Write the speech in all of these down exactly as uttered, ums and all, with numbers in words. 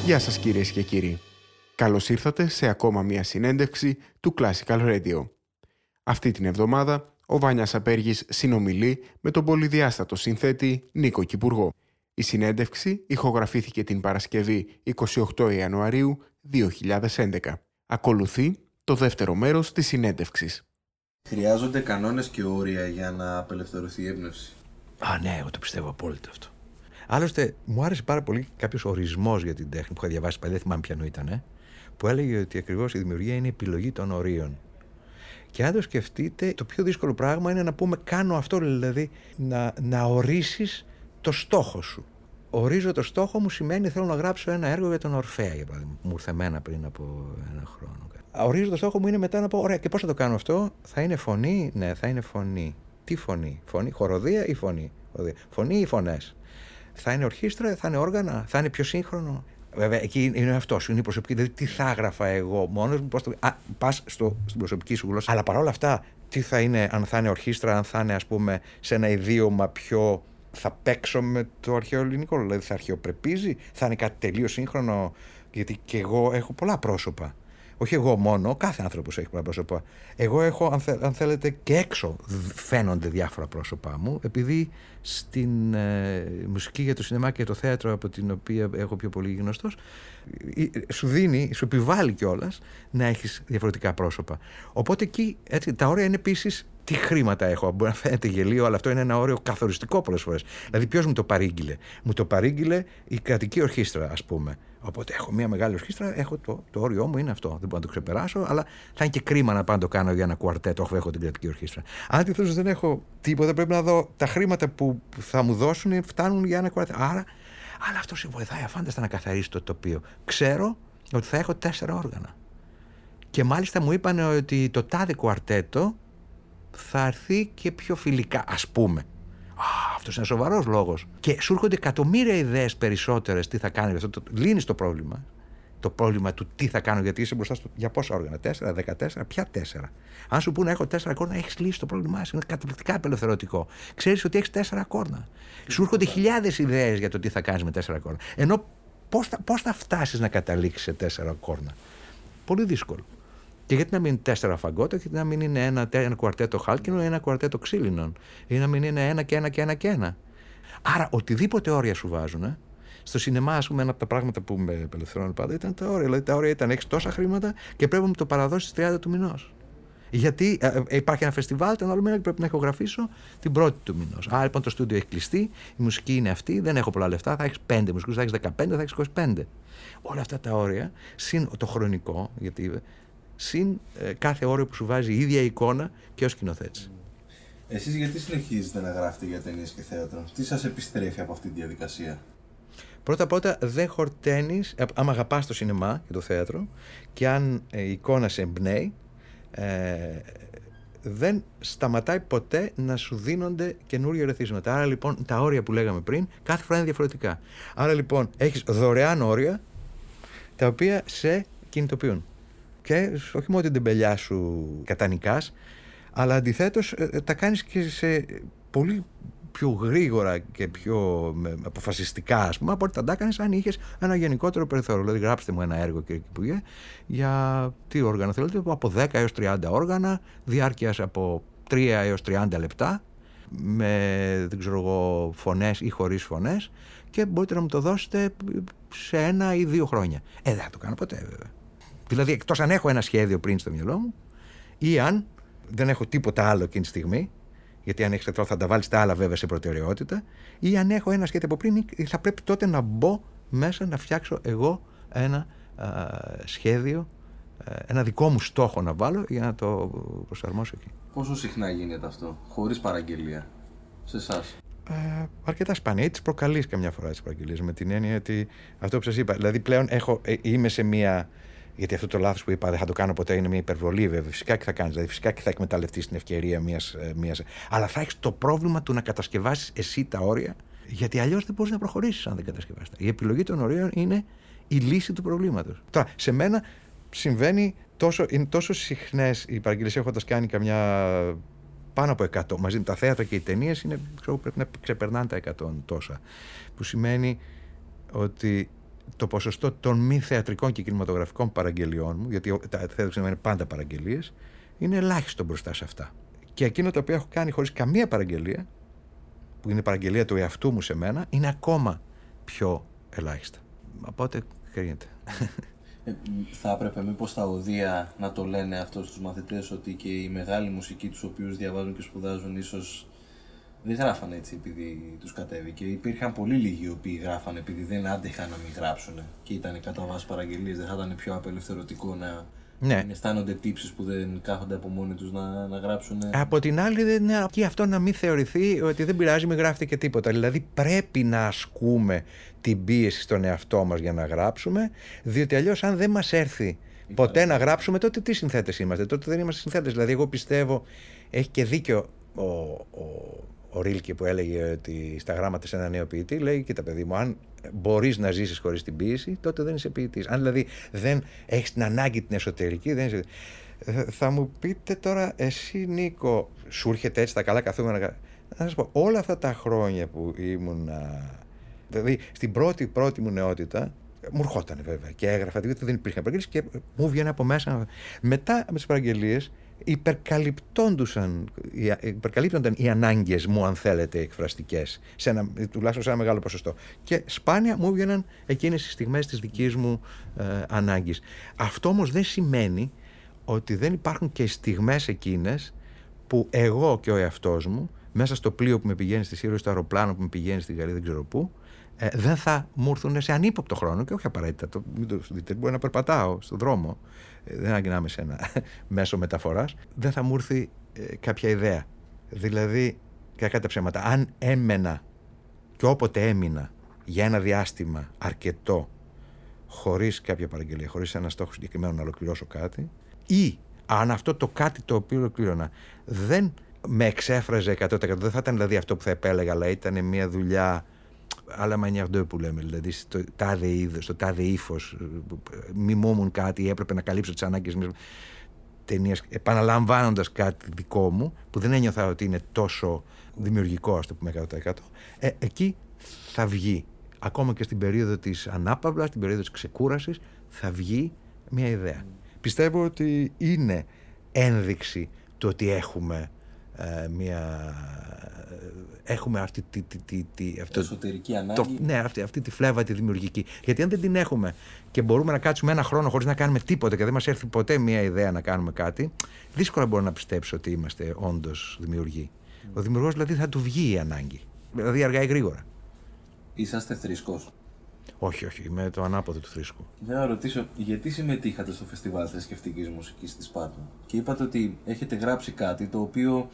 Γεια σας κυρίες και κύριοι. Καλώς ήρθατε σε ακόμα μια συνέντευξη του Classical Radio. Αυτή την εβδομάδα ο Βάνιας Απέργης συνομιλεί με τον πολυδιάστατο συνθέτη Νίκο Κυπουργό. Η συνέντευξη ηχογραφήθηκε την Παρασκευή εικοστή όγδοη Ιανουαρίου δύο χιλιάδες έντεκα. Ακολουθεί το δεύτερο μέρος της συνέντευξης. Χρειάζονται κανόνες και όρια για να απελευθερωθεί η έμπνευση? Α, ναι, εγώ το πιστεύω απόλυτα αυτό. Άλλωστε, μου άρεσε πάρα πολύ κάποιος ορισμός για την τέχνη που είχα διαβάσει παλιά, δεν θυμάμαι ποιανού ήταν, που έλεγε ότι ακριβώς η δημιουργία είναι η επιλογή των ορίων. Και αν το σκεφτείτε, το πιο δύσκολο πράγμα είναι να πούμε κάνω αυτό, δηλαδή να, να ορίσεις το στόχο σου. Ορίζω το στόχο μου σημαίνει θέλω να γράψω ένα έργο για τον Ορφέα, για παράδειγμα, που μου ήρθε εμένα πριν από ένα χρόνο. Ορίζω το στόχο μου είναι μετά να πω, ωραία, και πώς θα το κάνω αυτό? Θα είναι φωνή? Ναι, θα είναι φωνή. Τι φωνή? Φωνή, χοροδία ή φωνή? Φωνή ή φωνές? Θα είναι ορχήστρα, θα είναι όργανα, θα είναι πιο σύγχρονο? Βέβαια, εκεί είναι αυτό σου, είναι η προσωπική. Δηλαδή, τι θα έγραφα εγώ μόνος μου, πώς το. Α, πας στο, στην προσωπική σου γλώσσα. Αλλά παρόλα αυτά, τι θα είναι, αν θα είναι ορχήστρα, αν θα είναι, ας πούμε, σε ένα ιδίωμα πιο. Θα παίξω με το αρχαίο ελληνικό, δηλαδή θα αρχαιοπρεπίζει, θα είναι κάτι τελείως σύγχρονο, γιατί και εγώ έχω πολλά πρόσωπα. Όχι εγώ μόνο, κάθε άνθρωπος έχει πολλά πρόσωπα. Εγώ έχω, αν, θε, αν θέλετε, και έξω φαίνονται διάφορα πρόσωπά μου, επειδή στην ε, μουσική για το σινεμά και το θέατρο, από την οποία έχω πιο πολύ γνωστός, σου δίνει, σου επιβάλλει κιόλας να έχεις διαφορετικά πρόσωπα. Οπότε εκεί έτσι, τα όρια είναι επίσης τι χρήματα έχω. Μπορεί να φαίνεται γελίο, αλλά αυτό είναι ένα όριο καθοριστικό πολλές φορές. Δηλαδή, ποιος μου το παρήγγειλε? Μου το παρήγγειλε η κρατική ορχήστρα, ας πούμε. Οπότε έχω μια μεγάλη ορχήστρα, έχω το, το όριό μου είναι αυτό. Δεν μπορώ να το ξεπεράσω, αλλά θα είναι και κρίμα να πάω να το κάνω για ένα κουαρτέτο. Όχι, έχω την κρατική ορχήστρα. Αν αντιθέτως δεν έχω τίποτα, πρέπει να δω τα χρήματα που θα μου δώσουν φτάνουν για ένα κουαρτέτο. Άρα, αλλά αυτό σε βοηθάει αφάνταστα να καθαρίσει το τοπίο. Ξέρω ότι θα έχω τέσσερα όργανα. Και μάλιστα μου είπαν ότι το τάδε κουαρτέτο θα έρθει και πιο φιλικά, ας πούμε. Α, αυτός είναι σοβαρός λόγος. Και σου έρχονται εκατομμύρια ιδέες περισσότερες τι θα κάνει. Αυτό το, λύνεις το πρόβλημα. Το πρόβλημα του τι θα κάνω, γιατί είσαι μπροστά στο. Για πόσα όργανα? Τέσσερα, δεκατέσσερα, ποια τέσσερα? Αν σου πούνε έχω τέσσερα κόρνα, έχεις λύσει το πρόβλημά σου. Είναι καταπληκτικά απελευθερωτικό. Ξέρεις ότι έχεις τέσσερα κόρνα. Σου έρχονται χιλιάδες ιδέες για το τι θα κάνεις με τέσσερα κόρνα. Ενώ πώς θα, πώς θα φτάσεις να καταλήξεις σε τέσσερα κόρνα? Πολύ δύσκολο. Και γιατί να μην είναι τέσσερα φαγκότα, γιατί να μην είναι ένα, ένα κουαρτέτο χάλκινο ή ένα κουαρτέτο ξύλινων, ή να μην είναι ένα και ένα και ένα και ένα. Άρα, οτιδήποτε όρια σου βάζουν. Ε. Στο σινεμά, ας πούμε, ένα από τα πράγματα που με απελευθερώνουν πάντα ήταν τα όρια. Δηλαδή, τα όρια ήταν έχεις τόσα χρήματα και πρέπει να μου το παραδώσεις τριάντα του μηνός. Γιατί ε, ε, υπάρχει ένα φεστιβάλ, τον άλλο μήνα και πρέπει να ηχογραφήσω την πρώτη του μηνός. Άρα, λοιπόν, το στούντιο έχει κλειστεί, η μουσική είναι αυτή, δεν έχω πολλά λεφτά, θα έχεις πέντε μουσικούς, θα έχεις δεκαπέντε, θα έχεις είκοσι πέντε. Όλα αυτά τα όρια, συν το χρονικό, γιατί. Συν ε, κάθε όριο που σου βάζει η ίδια εικόνα και ο σκηνοθέτης. Εσείς γιατί συνεχίζετε να γράφετε για ταινίες και θέατρο? Τι σας επιστρέφει από αυτή τη διαδικασία? Πρώτα πρώτα δεν χορταίνεις, άμα αγαπάς το σινεμά και το θέατρο και αν ε, η εικόνα σε εμπνέει, ε, δεν σταματάει ποτέ να σου δίνονται καινούργια ερεθίσματα. Άρα λοιπόν τα όρια που λέγαμε πριν κάθε φορά είναι διαφορετικά. Άρα λοιπόν έχεις δωρεάν όρια τα οποία σε κινητοποιούν. Και όχι μόνο την τεμπελιά σου κατανικάς, αλλά αντιθέτως ε, τα κάνεις και σε πολύ πιο γρήγορα και πιο με, αποφασιστικά, ας πούμε, από ό,τι θα τα κάνεις αν είχες ένα γενικότερο περιθώριο. Δηλαδή, γράψτε μου ένα έργο, κύριε Υπουργέ, για τι όργανα θέλετε, από δέκα έως τριάντα όργανα, διάρκειας από τρία έως τριάντα λεπτά, με, δεν ξέρω εγώ, φωνές ή χωρίς φωνές, και μπορείτε να μου το δώσετε σε ένα ή δύο χρόνια. Ε, δεν θα το κάνω ποτέ, βέβαια. Δηλαδή, εκτός αν έχω ένα σχέδιο πριν στο μυαλό μου, ή αν δεν έχω τίποτα άλλο εκείνη τη στιγμή, γιατί αν έχεις τετρό θα τα βάλεις τα άλλα βέβαια σε προτεραιότητα, ή αν έχω ένα σχέδιο από πριν, θα πρέπει τότε να μπω μέσα να φτιάξω εγώ ένα α, σχέδιο, ένα δικό μου στόχο να βάλω για να το προσαρμόσω εκεί. Πόσο συχνά γίνεται αυτό, χωρίς παραγγελία, σε εσάς? Ε, αρκετά σπάνια, τις προκαλείς καμιά φορά τις παραγγελίες, με την έννοια ότι αυτό που σας είπα, δηλαδή πλέον έχω, ε, είμαι σε μία. Γιατί αυτό το λάθος που είπα δεν θα το κάνω ποτέ, είναι μια υπερβολή, βέβαια. Φυσικά και θα κάνεις, δηλαδή φυσικά και θα εκμεταλλευτείς την ευκαιρία μιας, μιας. Αλλά θα έχεις το πρόβλημα του να κατασκευάσεις εσύ τα όρια, γιατί αλλιώς δεν μπορείς να προχωρήσεις αν δεν κατασκευάσεις. Η επιλογή των ορίων είναι η λύση του προβλήματος. Τώρα, σε μένα συμβαίνει τόσο, είναι τόσο συχνές οι παραγγελίες, έχοντας κάνει καμιά πάνω από εκατό. Μαζί με τα θέατρα και οι ταινίες είναι, ξέρω, πρέπει να ξεπερνάνε τα εκατό τόσα. Που σημαίνει ότι το ποσοστό των μη θεατρικών και κινηματογραφικών παραγγελιών μου, γιατί τα θέατρα είναι πάντα παραγγελίες, είναι ελάχιστο μπροστά σε αυτά. Και εκείνο το οποίο έχω κάνει χωρίς καμία παραγγελία, που είναι παραγγελία του εαυτού μου σε μένα, είναι ακόμα πιο ελάχιστα. Οπότε κρίνεται. Ε, θα έπρεπε μήπως στα οδεία να το λένε αυτό στους μαθητές, ότι και η μεγάλη μουσική τους οποίους διαβάζουν και σπουδάζουν ίσως δεν γράφανε έτσι επειδή τους κατέβηκε. Υπήρχαν πολύ λίγοι οι οποίοι γράφανε επειδή δεν άντεχαν να μην γράψουν και ήταν κατά βάση παραγγελίες. Δεν θα ήταν πιο απελευθερωτικό να Ναι. αισθάνονται τύψεις που δεν κάθονται από μόνοι τους να, να γράψουν? Από την άλλη, δεν είναι αρκεί αυτό να μην θεωρηθεί ότι δεν πειράζει, μην γράφετε και τίποτα. Δηλαδή, πρέπει να ασκούμε την πίεση στον εαυτό μας για να γράψουμε, διότι αλλιώς, αν δεν μας έρθει ποτέ να γράψουμε, τότε τι συνθέτες είμαστε? Τότε δεν είμαστε συνθέτες. Δηλαδή, εγώ πιστεύω, έχει και δίκιο ο, ο, ο Ρίλκε που έλεγε ότι στα γράμματα σε ένα νέο ποιητή, λέει: κοίτα, παιδί μου, αν μπορείς να ζήσεις χωρίς την ποίηση, τότε δεν είσαι ποιητής. Αν δηλαδή δεν έχεις την ανάγκη την εσωτερική, δεν είσαι. Θα μου πείτε τώρα, εσύ Νίκο, σου έρχεται έτσι τα καλά καθούμενα? Να σας πω, όλα αυτά τα χρόνια που ήμουν, δηλαδή στην πρώτη πρώτη μου νεότητα, μου ερχόταν βέβαια και έγραφα, γιατί δεν υπήρχαν παραγγελίες και μου βγαίνει από μέσα. Μετά με τις παραγγελίες υπερκαλυπτόντουσαν, υπερκαλύπτονταν οι ανάγκες μου, αν θέλετε, εκφραστικές, σε ένα, τουλάχιστον σε ένα μεγάλο ποσοστό. Και σπάνια μου βγαίναν εκείνες τις στιγμές της δικής μου ε, ανάγκης. Αυτό όμως δεν σημαίνει ότι δεν υπάρχουν και στιγμές εκείνες που εγώ και ο εαυτός μου, μέσα στο πλοίο που με πηγαίνει στη Σύρο, στο αεροπλάνο που με πηγαίνει στη Γαλλία, δεν ξέρω πού, ε, δεν θα μου έρθουν σε ανύποπτο χρόνο, και όχι απαραίτητα. Το, μην το δείτε, μπορεί να περπατάω στον δρόμο, ε, δεν αναγκινάμε σε ένα μέσο μεταφοράς, δεν θα μου έρθει ε, κάποια ιδέα. Δηλαδή, κακά τα ψέματα, αν έμενα και όποτε έμεινα για ένα διάστημα αρκετό, χωρίς κάποια παραγγελία, χωρίς ένα στόχο συγκεκριμένο να ολοκληρώσω κάτι, ή αν αυτό το κάτι το οποίο ολοκλήρωνα δεν με εξέφραζε εκατό τοις εκατό, δεν θα ήταν δηλαδή αυτό που θα επέλεγα, αλλά ήταν μια δουλειά à la manière de που λέμε, δηλαδή στο τάδε είδος, στο τάδε ύφος, μιμούμουν κάτι, έπρεπε να καλύψω τις ανάγκες μιας ταινίας, επαναλαμβάνοντας κάτι δικό μου, που δεν ένιωθα ότι είναι τόσο δημιουργικό, ας το πούμε, εκατό τοις εκατό, ε, εκεί θα βγει, ακόμα και στην περίοδο της ανάπαυλας, στην περίοδο της ξεκούρασης, θα βγει μια ιδέα. Πιστεύω ότι είναι ένδειξη το ότι έχουμε ε, μια... έχουμε αυτή τη... τη, τη, τη αυτό, εσωτερική ανάγκη. Το, ναι, αυτή, αυτή τη φλέβα τη δημιουργική. Γιατί αν δεν την έχουμε και μπορούμε να κάτσουμε ένα χρόνο χωρίς να κάνουμε τίποτα και δεν μας έρθει ποτέ μια ιδέα να κάνουμε κάτι, δύσκολα μπορώ να πιστέψω ότι είμαστε όντως δημιουργοί. Mm. Ο δημιουργός δηλαδή θα του βγει η ανάγκη. Δηλαδή αργά ή γρήγορα. Είσαστε θρησκός? Όχι, όχι, είμαι το ανάποδο του θρήσκου. Θέλω να ρωτήσω, γιατί συμμετείχατε στο φεστιβάλ θρησκευτικής μουσικής στη Σπάρτα και είπατε ότι έχετε γράψει κάτι το οποίο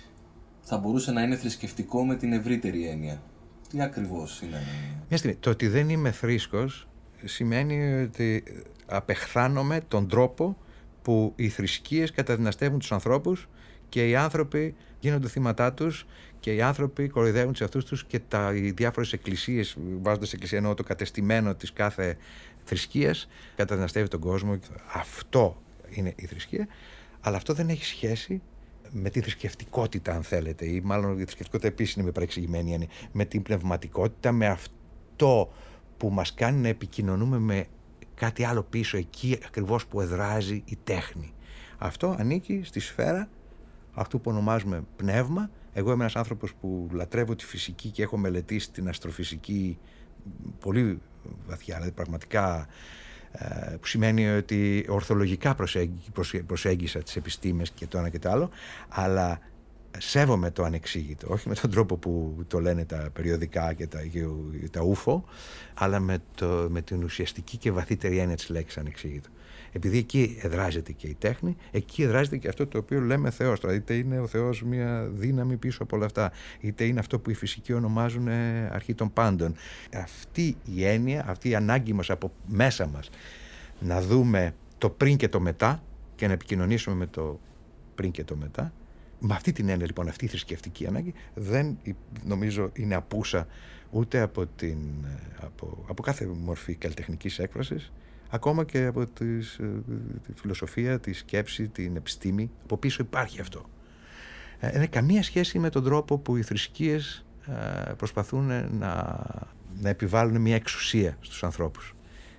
θα μπορούσε να είναι θρησκευτικό με την ευρύτερη έννοια. Τι ακριβώς είναι? Μια στιγμή, το ότι δεν είμαι θρήσκος σημαίνει ότι απεχθάνομαι τον τρόπο που οι θρησκείες καταδυναστεύουν τους ανθρώπους και οι άνθρωποι γίνονται θύματά τους και οι άνθρωποι κοροϊδεύουν τους εαυτούς τους και τα, οι διάφορες εκκλησίες, βάζοντας εκκλησία εννοώ το κατεστημένο της κάθε θρησκείας, καταδυναστεύει τον κόσμο. Αυτό είναι η θρησκεία, αλλά αυτό δεν έχει σχέση με τη θρησκευτικότητα, αν θέλετε, ή μάλλον η θρησκευτικότητα επίσης είναι με παρεξηγημένη έννοια, με την πνευματικότητα, με αυτό που μας κάνει να επικοινωνούμε με κάτι άλλο πίσω, εκεί ακριβώς που εδράζει η τέχνη. Αυτό ανήκει στη σφαίρα αυτού που ονομάζουμε πνεύμα. Εγώ είμαι ένας άνθρωπος που λατρεύω τη φυσική και έχω μελετήσει την αστροφυσική πολύ βαθιά, δηλαδή πραγματικά, που σημαίνει ότι ορθολογικά προσέγγισα τις επιστήμες και το ένα και το άλλο, αλλά σέβομαι το ανεξήγητο, όχι με τον τρόπο που το λένε τα περιοδικά και τα, τα ούφο, αλλά με, το, με την ουσιαστική και βαθύτερη έννοια της λέξης ανεξήγητο. Επειδή εκεί εδράζεται και η τέχνη, εκεί εδράζεται και αυτό το οποίο λέμε Θεός. Τώρα, είτε είναι ο Θεός μια δύναμη πίσω από όλα αυτά, είτε είναι αυτό που οι φυσικοί ονομάζουν αρχή των πάντων. Αυτή η έννοια, αυτή η ανάγκη μας από μέσα μας να δούμε το πριν και το μετά και να επικοινωνήσουμε με το πριν και το μετά, με αυτή την έννοια λοιπόν, αυτή η θρησκευτική ανάγκη δεν νομίζω είναι απούσα ούτε από, την, από, από κάθε μορφή καλλιτεχνικής έκφρασης, ακόμα και από τις, τη φιλοσοφία, τη σκέψη, την επιστήμη. Από πίσω υπάρχει αυτό. Δεν έχει καμία σχέση με τον τρόπο που οι θρησκείες προσπαθούν να, να επιβάλλουν μια εξουσία στους ανθρώπους.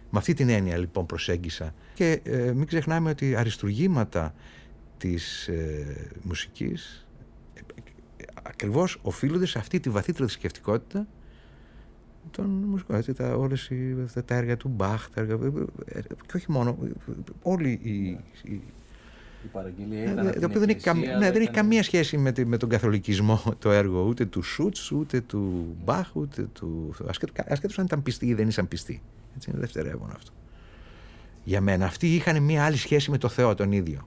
Με αυτή την έννοια λοιπόν προσέγγισα. Και ε, μην ξεχνάμε ότι αριστουργήματα της ε, μουσικής ε, ε, ακριβώς οφείλονται σε αυτή τη βαθύτερη θρησκευτικότητα των μουσικών. Έτσι, τα, όλες οι, τα έργα του Μπαχ, τα έργα, ε, και όχι μόνο, όλοι οι... οι η παραγγελία ήταν ε, από το την δεν, εκκλησία, έχει, καμ, ναι, δεν ήταν... έχει καμία σχέση με, τη, με τον καθολικισμό το έργο ούτε του Σούτς, ούτε του Μπαχ, ούτε του... Ασχέτως αν ήταν πιστοί ή δεν ήσαν πιστοί. Έτσι είναι δευτερεύον αυτό. Για μένα αυτοί είχαν μια άλλη σχέση με το Θεό τον ίδιο.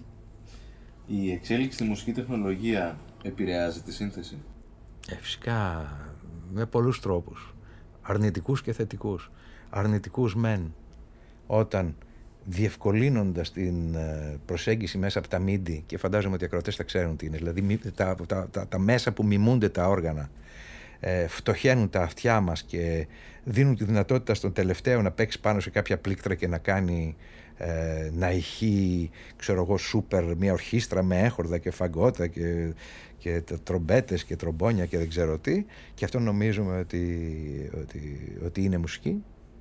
Η εξέλιξη στη μουσική τεχνολογία επηρεάζει τη σύνθεση? Ε, φυσικά με πολλούς τρόπους. Αρνητικούς και θετικούς. Αρνητικούς μεν όταν διευκολύνοντας την προσέγγιση μέσα από τα μίντι, και φαντάζομαι ότι οι ακροατές θα ξέρουν τι είναι, δηλαδή τα, τα, τα, τα μέσα που μιμούνται τα όργανα, ε, φτωχαίνουν τα αυτιά μας και δίνουν τη δυνατότητα στον τελευταίο να παίξει πάνω σε κάποια πλήκτρα και να κάνει ε, να ηχεί, ξέρω εγώ, σούπερ, μια ορχήστρα με έχορδα και φαγκότα και, και τρομπέτες και τρομπόνια και δεν ξέρω τι, και αυτό νομίζουμε ότι, ότι, ότι είναι μουσική.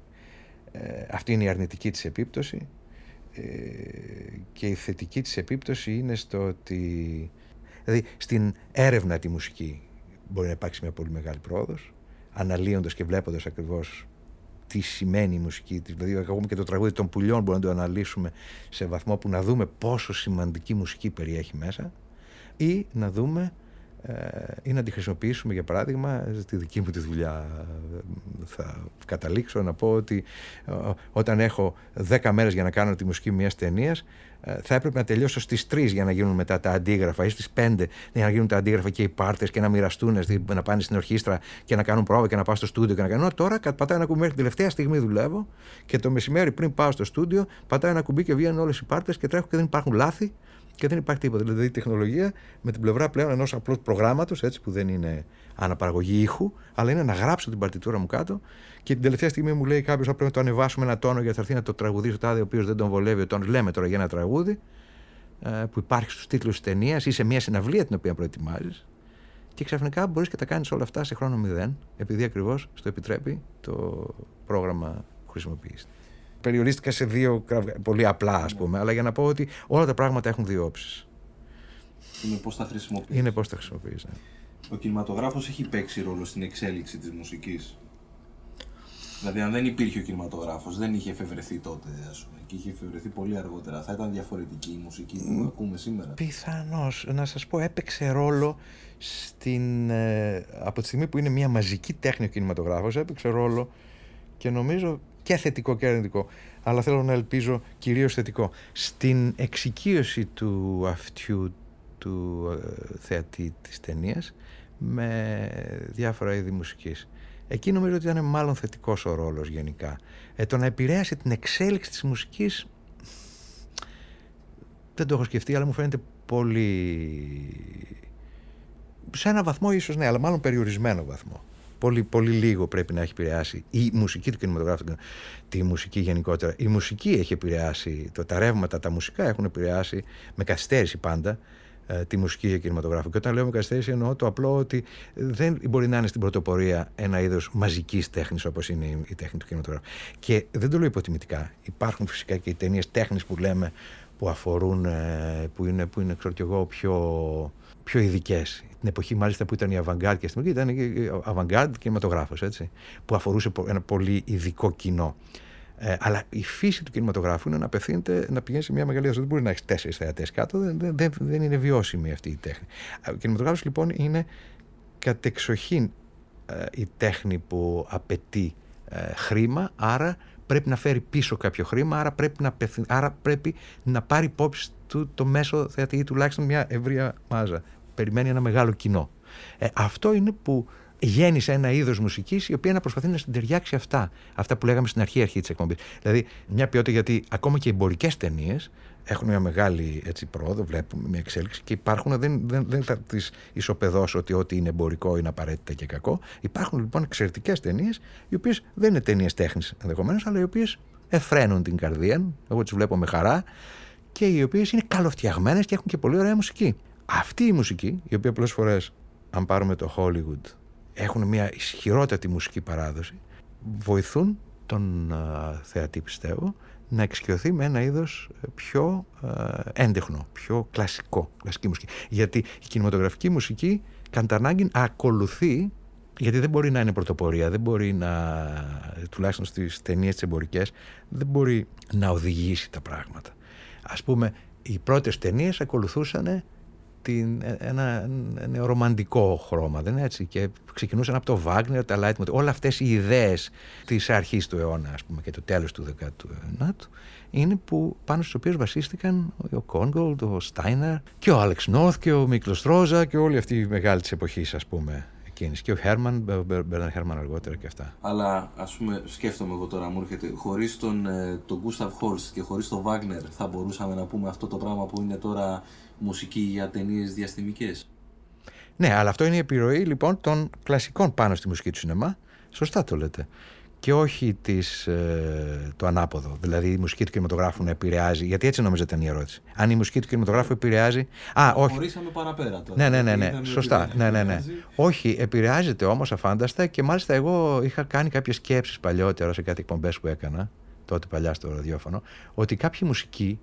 Ε, αυτή είναι η αρνητική της επίπτωση, ε, και η θετική της επίπτωση είναι στο ότι, δηλαδή στην έρευνα τη μουσική μπορεί να υπάρξει μια πολύ μεγάλη πρόοδος, αναλύοντας και βλέποντας ακριβώς τι σημαίνει η μουσική. Δηλαδή ακόμα και το τραγούδι των πουλιών μπορούμε να το αναλύσουμε σε βαθμό που να δούμε πόσο σημαντική μουσική περιέχει μέσα, ή να δούμε ή να τη χρησιμοποιήσουμε, για παράδειγμα, στη δική μου τη δουλειά. Θα καταλήξω να πω ότι όταν έχω δέκα μέρες για να κάνω τη μουσική μιας ταινίας, θα έπρεπε να τελειώσω στις τρεις για να γίνουν μετά τα αντίγραφα, ή στις πέντε για να γίνουν τα αντίγραφα και οι πάρτες και να μοιραστούν, να πάνε στην ορχήστρα και να κάνουν πρόβα και να πάω στο στούντιο και να κάνουν. Τώρα πατάω ένα κουμπί, μέχρι την τελευταία στιγμή δουλεύω και το μεσημέρι πριν πάω στο στούντιο πατάω ένα κουμπί και βγαίνουν όλες οι πάρτες και τρέχω και δεν υπάρχουν λάθη. Και δεν υπάρχει τίποτα. Δηλαδή η τεχνολογία με την πλευρά πλέον ενός απλού προγράμματος, έτσι, που δεν είναι αναπαραγωγή ήχου, αλλά είναι να γράψω την παρτιτούρα μου κάτω και την τελευταία στιγμή μου λέει κάποιος: πρέπει να το ανεβάσουμε ένα τόνο γιατί θα έρθει να το τραγουδίσει ο τάδε, ο οποίος δεν τον βολεύει ο τόνος. Λέμε τώρα για ένα τραγούδι που υπάρχει στους τίτλους της ταινίας ή σε μια συναυλία την οποία προετοιμάζεις, και ξαφνικά μπορείς και τα κάνεις όλα αυτά σε χρόνο μηδέν, επειδή ακριβώς στο επιτρέπει το πρόγραμμα που χρησιμοποιείς. Περιορίστηκα σε δύο πολύ απλά, ας πούμε, αλλά για να πω ότι όλα τα πράγματα έχουν δύο όψεις. Είναι πώς τα χρησιμοποιείς. Είναι πώς τα χρησιμοποιείς, ναι. Ο κινηματογράφος έχει παίξει ρόλο στην εξέλιξη της μουσικής. Δηλαδή, αν δεν υπήρχε ο κινηματογράφος, δεν είχε εφευρεθεί τότε, ας πούμε, και είχε εφευρεθεί πολύ αργότερα, θα ήταν διαφορετική η μουσική που mm. ακούμε σήμερα? Πιθανώς. Να σας πω, έπαιξε ρόλο στην, ε, από τη στιγμή που είναι μια μαζική τέχνη ο κινηματογράφος, έπαιξε ρόλο, και νομίζω και θετικό και αρνητικό, αλλά θέλω να ελπίζω κυρίως θετικό, στην εξοικείωση του αυτιού του ε, θεατή της ταινίας με διάφορα είδη μουσικής. Εκεί νομίζω ότι ήταν μάλλον θετικός ο ρόλος γενικά. Ε, το να επηρέασε την εξέλιξη της μουσικής δεν το έχω σκεφτεί, αλλά μου φαίνεται πολύ, σε ένα βαθμό ίσως ναι, αλλά μάλλον περιορισμένο βαθμό. Πολύ, πολύ λίγο πρέπει να έχει επηρεάσει η μουσική του κινηματογράφου, τη μουσική γενικότερα. Η μουσική έχει επηρεάσει, το, τα ρεύματα, τα μουσικά έχουν επηρεάσει με καθυστέρηση πάντα ε, τη μουσική για κινηματογράφο. Και όταν λέω με καθυστέρηση εννοώ το απλό ότι δεν μπορεί να είναι στην πρωτοπορία ένα είδος μαζικής τέχνης όπως είναι η, η τέχνη του κινηματογράφου. Και δεν το λέω υποτιμητικά. Υπάρχουν φυσικά και οι ταινίες τέχνης που λέμε που αφορούν, ε, που είναι, που είναι ξέρω κι εγώ, πιο, πιο ειδικές. Την εποχή μάλιστα που ήταν η avant-garde και στην ήταν η avant-garde κινηματογράφος, έτσι, που αφορούσε ένα πολύ ειδικό κοινό. Ε, αλλά η φύση του κινηματογράφου είναι να απευθύνεται, να πηγαίνει σε μια μεγάλη δόση. Δεν μπορεί να έχει τέσσερις θεατές κάτω, δεν, δεν, δεν είναι βιώσιμη αυτή η τέχνη. Ο κινηματογράφος λοιπόν είναι κατεξοχήν ε, η τέχνη που απαιτεί ε, χρήμα, άρα πρέπει να φέρει πίσω κάποιο χρήμα, άρα πρέπει να, απευθυν, άρα πρέπει να πάρει υπόψη του το μέσο θεατή ή τουλάχιστον μια ευρεία μάζα. Περιμένει ένα μεγάλο κοινό. Ε, αυτό είναι που γέννησε ένα είδος μουσικής η οποία να προσπαθεί να συντεριάξει αυτά. Αυτά που λέγαμε στην αρχή, αρχή της εκπομπής. Δηλαδή, μια ποιότητα, γιατί ακόμα και οι εμπορικές ταινίες έχουν μια μεγάλη έτσι, πρόοδο, βλέπουμε μια εξέλιξη και υπάρχουν, δεν, δεν, δεν θα τις ισοπεδώσω ότι ό,τι είναι εμπορικό είναι απαραίτητα και κακό. Υπάρχουν λοιπόν εξαιρετικές ταινίες, οι οποίες δεν είναι ταινίες τέχνης ενδεχομένως, αλλά οι οποίες εφραίνουν την καρδία. Εγώ τις βλέπω με χαρά και οι οποίες είναι καλοφτιαγμένες και έχουν και πολύ ωραία μουσική. Αυτή η μουσική, η οποία πολλές φορές, αν πάρουμε το Hollywood, έχουν μια ισχυρότατη μουσική παράδοση, βοηθούν τον α, θεατή, πιστεύω, να εξοικειωθεί με ένα είδος πιο α, έντεχνο, πιο κλασικό, κλασική μουσική. Γιατί η κινηματογραφική μουσική κατά ανάγκη ακολουθεί, γιατί δεν μπορεί να είναι πρωτοπορία, δεν μπορεί να, τουλάχιστον στις ταινίες τις εμπορικές, δεν μπορεί να οδηγήσει τα πράγματα. Ας πούμε, οι πρώτες ταινίες ακολουθούσαν την, ένα νεορομαντικό χρώμα, δεν είναι έτσι, και ξεκινούσαν από το Βάγνερ, τα Leitmotiv, όλα αυτές οι ιδέες της αρχής του αιώνα, ας πούμε, και του τέλους του δεκάτου ενάτου, είναι που πάνω στους οποίους βασίστηκαν ο Κόνγκολντ, ο Στάινερ και ο Άλεξ Νόρθ και ο Μίκλος Τρόζα και όλοι αυτοί οι μεγάλοι της εποχής, ας πούμε, εκείνης. Και ο Χέρμαν, ο Μπέρναρντ Χέρμαν αργότερα και αυτά. Αλλά ας πούμε, σκέφτομαι εγώ τώρα, μου έρχεται, χωρίς τον, τον Γκούσταβ Χόλστ και χωρίς τον Βάγνερ, θα μπορούσαμε να πούμε αυτό το πράγμα που είναι τώρα μουσική για ταινίες διαστημικές. Ναι, αλλά αυτό είναι η επιρροή λοιπόν των κλασικών πάνω στη μουσική του σινεμά. Σωστά το λέτε. Και όχι της, ε, το ανάποδο. Δηλαδή η μουσική του κινηματογράφου να επηρεάζει. Γιατί έτσι νόμιζα ήταν η ερώτηση. Αν η μουσική του κινηματογράφου επηρεάζει. Α, όχι. Χωρίσαμε παραπέρα τώρα. Ναι, ναι, ναι. ναι. Σωστά. Ναι, ναι, ναι. Όχι, επηρεάζεται όμως αφάνταστα, και μάλιστα εγώ είχα κάνει κάποιες σκέψεις παλιότερα σε κάτι εκπομπές που έκανα, τότε παλιά στο ραδιόφωνο, ότι κάποιοι μουσικοί,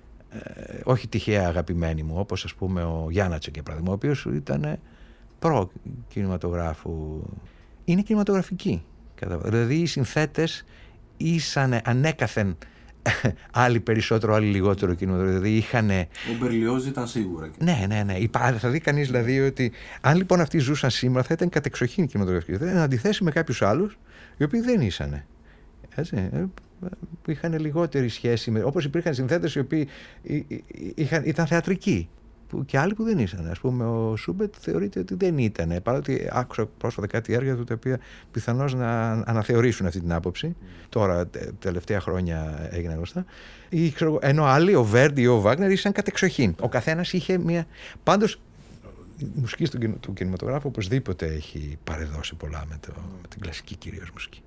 Ε, όχι τυχαία αγαπημένοι μου, όπως ας πούμε ο Γιάννατσεκ, για παράδειγμα, ο οποίος ήταν προ κινηματογράφου, είναι κινηματογραφικοί. Δηλαδή οι συνθέτες ήσαν ανέκαθεν άλλοι περισσότερο, άλλοι λιγότερο κινηματογραφικοί. Δηλαδή είχαν. Ο Μπερλιόζ ήταν σίγουρα. Ναι, ναι, ναι. Θα δει κανείς δηλαδή ότι αν λοιπόν αυτοί ζούσαν σήμερα θα ήταν κατεξοχήν κινηματογραφικοί. Θα ήταν αντιθέσει με κάποιους άλλους οι οποίοι δεν ήσαν. Έτσι. Που είχαν λιγότερη σχέση με. Όπως υπήρχαν συνθέτες οι οποίοι είχαν, ήταν θεατρικοί. Που, και άλλοι που δεν ήσαν. Ας πούμε, ο Σούμπετ θεωρείται ότι δεν ήταν. Παρότι άκουσα πρόσφατα κάτι έργα του τα οποία πιθανώς να αναθεωρήσουν αυτή την άποψη. Mm. Τώρα, τε, τελευταία χρόνια έγιναν γνωστά. Ή, ξέρω, ενώ άλλοι, ο Βέρντι ή ο Βάγνερ, ήσαν κατεξοχήν. Ο καθένας είχε μια. Πάντως, η μουσική του, του κινηματογράφου οπωσδήποτε έχει παρεδώσει πολλά με, το, mm. με την κλασική κυρίως μουσική.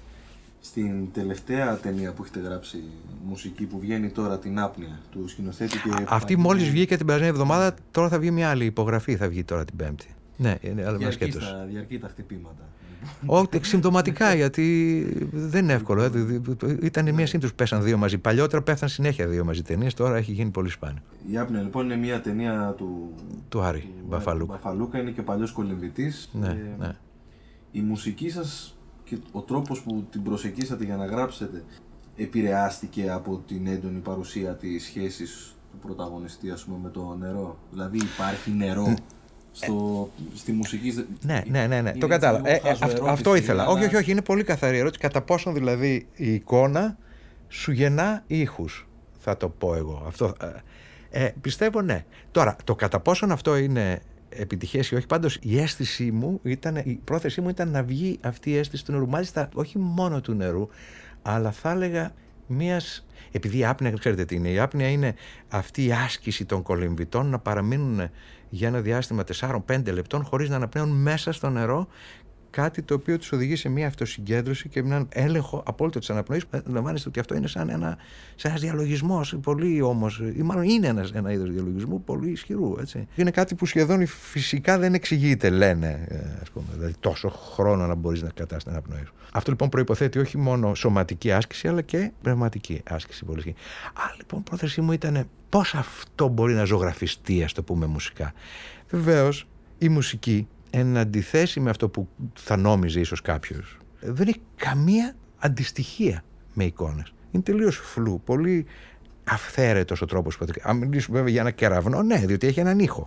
Στην τελευταία ταινία που έχετε γράψει μουσική που βγαίνει τώρα, την Άπνοια του σκηνοθέτη και... Αυτή μόλις βγήκε την περασμένη εβδομάδα, τώρα θα βγει μια άλλη υπογραφή, θα βγει τώρα την Πέμπτη. Ναι, είναι άλλο διαρκεί, στα, διαρκεί τα χτυπήματα. Όχι, συμπτωματικά, γιατί δεν είναι εύκολο. Ήταν μία σύντους πέσαν δύο μαζί. Παλιότερα πέφταν συνέχεια δύο μαζί ταινίες, τώρα έχει γίνει πολύ σπάνιο. Η Άπνοια λοιπόν είναι μια ταινία του, του Άρη του Μπαφαλούκα. Μπαφαλούκα, είναι και παλιός κολυμβητής. Ναι, ε, ναι. Η μουσική σας και ο τρόπος που την προσεγγίσατε για να γράψετε επηρεάστηκε από την έντονη παρουσία της σχέσης του πρωταγωνιστή, ας πούμε, με το νερό? Δηλαδή υπάρχει νερό στο, στη μουσική? Ναι, ναι, ναι, ναι. Το κατάλαβα. Ε, ε, αυτό, αυτό ήθελα. Αλλά... Όχι, όχι, όχι, είναι πολύ καθαρή ερώτηση. Κατά πόσον δηλαδή η εικόνα σου γεννά ήχους, θα το πω εγώ. Αυτό, ε, ε, πιστεύω ναι. Τώρα, το κατά πόσον αυτό είναι επιτυχίες ή όχι, πάντως η αίσθησή μου ήταν, η πρόθεσή μου ήταν να βγει αυτή η αίσθηση του νερού. Μάλιστα, όχι μόνο του νερού, αλλά θα έλεγα μιας. Επειδή η άπνοια, ξέρετε τι είναι, η άπνοια είναι αυτή η άσκηση των κολυμβητών να παραμείνουν για ένα διάστημα τεσσάρων πέντε λεπτών χωρίς να αναπνέουν μέσα στο νερό, κάτι το οποίο τους οδηγεί σε μια αυτοσυγκέντρωση και έναν έλεγχο απόλυτο της αναπνοής. Αντιλαμβάνεστε ότι αυτό είναι σαν, ένα, σαν ένας διαλογισμός, πολύ όμως, ή μάλλον είναι ένας, ένα είδος διαλογισμού πολύ ισχυρού. Έτσι. Είναι κάτι που σχεδόν φυσικά δεν εξηγείται, λένε, ας πούμε, δηλαδή τόσο χρόνο να μπορείς να κρατάς την αναπνοή σου. Αυτό λοιπόν προϋποθέτει όχι μόνο σωματική άσκηση, αλλά και πνευματική άσκηση. Πολύ. Α, λοιπόν, πρόθεσή μου ήταν πώς αυτό μπορεί να ζωγραφιστεί, ας το πούμε, μουσικά. Βεβαίως, η μουσική, εν αντιθέσει με αυτό που θα νόμιζε ίσως κάποιος, δεν έχει καμία αντιστοιχεία με εικόνες. Είναι τελείως φλού, πολύ αυθαίρετος ο τρόπος που... Αν μιλήσουμε βέβαια για ένα κεραυνό, ναι, διότι έχει έναν ήχο.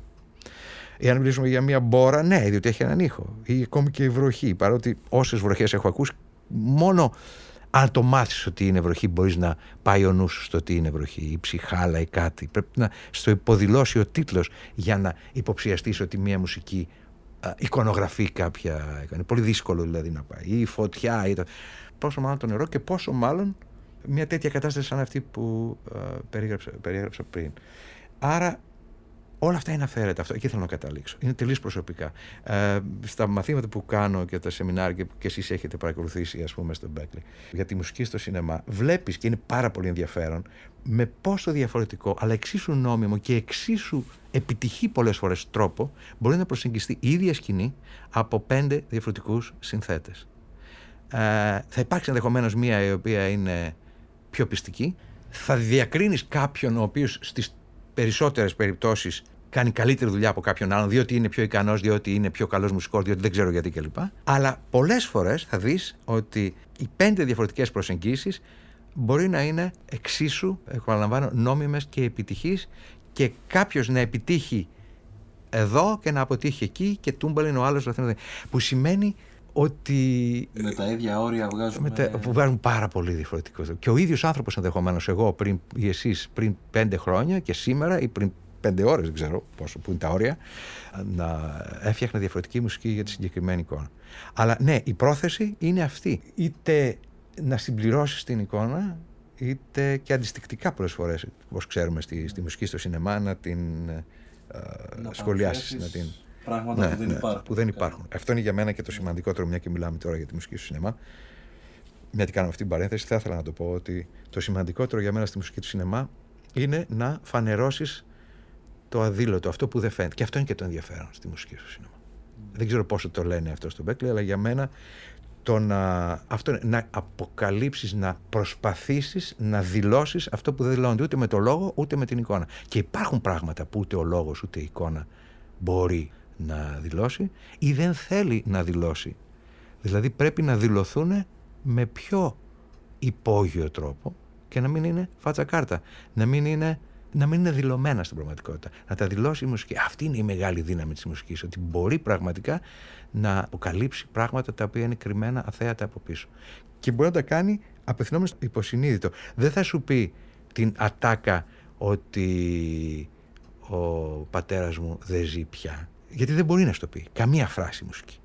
Ή αν μιλήσουμε για μια μπόρα, ναι, διότι έχει έναν ήχο. Ή ακόμη και η βροχή, παρότι όσες βροχές έχω ακούσει, μόνο αν το μάθεις ότι είναι βροχή, μπορείς να πάει ο νους στο τι είναι βροχή, ή ψυχάλα ή κάτι. Πρέπει να στο υποδηλώσει ο τίτλος για να υποψιαστείς ότι μια μουσική εικονογραφεί κάποια. Είναι πολύ δύσκολο δηλαδή να πάει. Ή η φωτιά, ή το... πόσο μάλλον το νερό και πόσο μάλλον μια τέτοια κατάσταση σαν αυτή που uh, περίγραψα, περίγραψα πριν. Άρα όλα αυτά είναι αφαίρετα. Αυτό, εκεί θέλω να καταλήξω. Είναι τελείως προσωπικά. Ε, στα μαθήματα που κάνω και τα σεμινάρια που και εσείς έχετε παρακολουθήσει, ας πούμε, στο Μπέκλι, για τη μουσική στο σινεμά, βλέπεις, και είναι πάρα πολύ ενδιαφέρον, με πόσο διαφορετικό, αλλά εξίσου νόμιμο και εξίσου επιτυχή πολλές φορές τρόπο μπορεί να προσεγγιστεί η ίδια σκηνή από πέντε διαφορετικούς συνθέτες. ε, θα υπάρξει ενδεχομένως μία η οποία είναι πιο πιστική. Θα διακρίνεις κάποιον ο οποίος στις περισσότερες περιπτώσεις κάνει καλύτερη δουλειά από κάποιον άλλον, διότι είναι πιο ικανός, διότι είναι πιο καλός μουσικός, διότι δεν ξέρω γιατί κλπ. Αλλά πολλές φορές θα δεις ότι οι πέντε διαφορετικές προσεγγίσεις μπορεί να είναι εξίσου, επαναλαμβάνω, νόμιμες και επιτυχείς, και κάποιος να επιτύχει εδώ και να αποτύχει εκεί και τούμπαλιν ο άλλος, που σημαίνει ότι με τα ίδια όρια βγάζουμε... τα, που βγάζουν πάρα πολύ διαφορετικό. Και ο ίδιος άνθρωπος ενδεχομένως, εγώ πριν, ή εσείς πριν πέντε χρόνια και σήμερα ή πριν πέντε ώρες, δεν ξέρω πόσο, που είναι τα όρια, να έφτιαχνε διαφορετική μουσική για τη συγκεκριμένη εικόνα. Αλλά ναι, η πρόθεση είναι αυτή. Είτε να συμπληρώσεις την εικόνα, είτε και αντιστικτικά πολλές φορές, όπως ξέρουμε στη, στη μουσική, στο σινεμά, να την να σχολιάσεις, να την... πράγματα ναι, που, δεν ναι, υπάρχουν. που δεν υπάρχουν. Αυτό είναι για μένα και το σημαντικότερο, μια και μιλάμε τώρα για τη μουσική στο σινεμά. Μια και κάνουμε αυτή την παρένθεση, θα ήθελα να το πω ότι το σημαντικότερο για μένα στη μουσική του σινεμά είναι να φανερώσεις το αδήλωτο, αυτό που δεν φαίνεται. Και αυτό είναι και το ενδιαφέρον στη μουσική στο σινεμά. Mm. Δεν ξέρω πόσο το λένε αυτό στο Μπέκλι, αλλά για μένα το να, αυτό, να αποκαλύψεις, να προσπαθήσεις να δηλώσεις αυτό που δεν δηλώνεται ούτε με το λόγο ούτε με την εικόνα. Και υπάρχουν πράγματα που ούτε ο λόγος ούτε η εικόνα μπορεί να δηλώσει ή δεν θέλει να δηλώσει. Δηλαδή πρέπει να δηλωθούν με πιο υπόγειο τρόπο και να μην είναι φάτσα κάρτα, να μην είναι, να μην είναι δηλωμένα στην πραγματικότητα. Να τα δηλώσει η μουσική. Αυτή είναι η μεγάλη δύναμη της μουσικής, ότι μπορεί πραγματικά να αποκαλύψει πράγματα τα οποία είναι κρυμμένα αθέατα από πίσω. Και μπορεί να τα κάνει απευθυνόμενο στο υποσυνείδητο. Δεν θα σου πει την ατάκα ότι ο πατέρας μου δεν ζει πια. Γιατί δεν μπορεί να σου το πει. Καμία φράση μουσική.